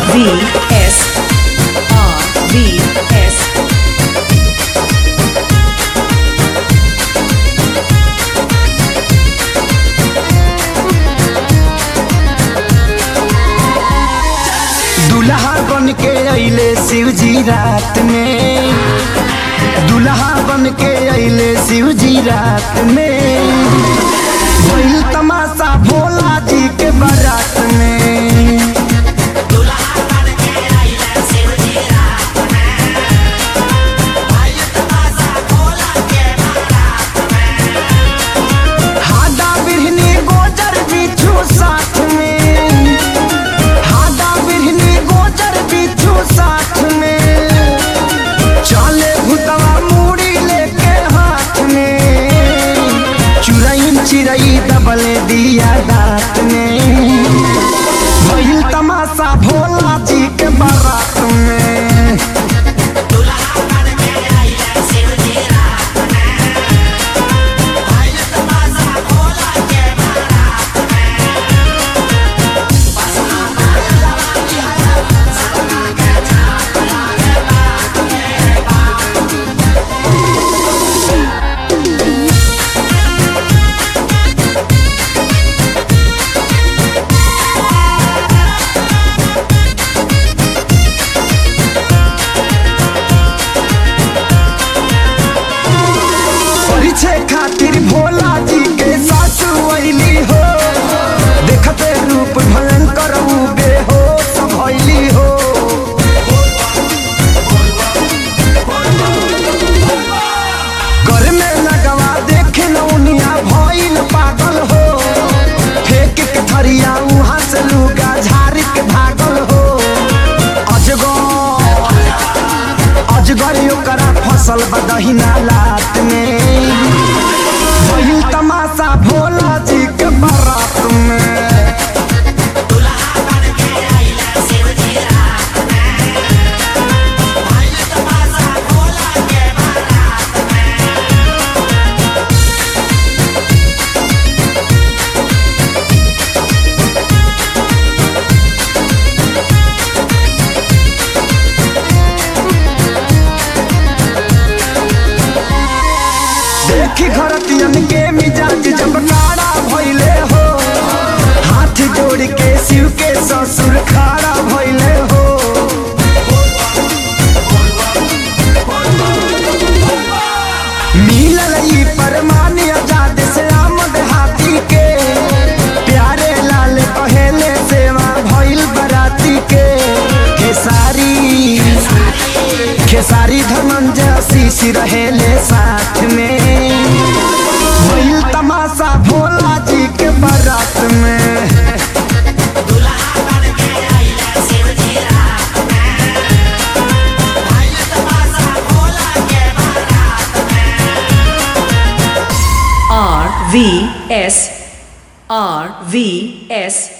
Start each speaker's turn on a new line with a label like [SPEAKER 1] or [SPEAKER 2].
[SPEAKER 1] RVS
[SPEAKER 2] दुल्हा बन के अइले शिवजी रात में, दुल्हा बन के अइले शिवजी रात में, भइल तमाशा भोला जी के बारात में।
[SPEAKER 3] दुल्हा बन के अइले शिवजी रात में, भइल तमाशा भोला के बारात में।
[SPEAKER 2] हादा बिरहनी गोजर बिच्छू साथ में, हादा बिरहनी गोजर बिच्छू साथ में, चले भूतवा मूड़ी लेके हाथ में, चुरई चिरई दबले दिया दांत में, भइल तमाशा भोला जी के बारात में।
[SPEAKER 3] दुल्हा बन के अइले शिवजी रात में, भइल तमाशा भोला के बारात में। बसहा माला की हला सपना के छापला के बात के बात।
[SPEAKER 2] परिचय खातिर भोला जी के सासु अइली हो, देखते रूप भयंकर उ बेहोश भइली हो। घर में लगवा देखे नौनिया भइल पागल हो, फेंक के थरिया उहाँ से लुगा झाड़ के भागल हो। अजगर ओकरा फसल बदहिना लात में, भइल तमाशा भोला जी के बारात में।
[SPEAKER 3] दुल्हा बन के अइले शिवजी रात में, भइल तमाशा भोला के बारात में।
[SPEAKER 2] देखी घरतियन के मिजाज जब काड़ा भइले हो, हाथ जोड़ के शिव के ससुर खाड़ा भइले हो। मिलल ई परमान आजाद से आमद हाथी के, प्यारे लाल पहले सेवा भइल बराती के। खेसारी धनंजय आशीष रहेले साथ में, भइल तमाशा भोला जी के बारात में।
[SPEAKER 3] दुल्हा बन के अइले शिवजी रात में, भइल तमाशा भोला के बारात में।
[SPEAKER 1] RVS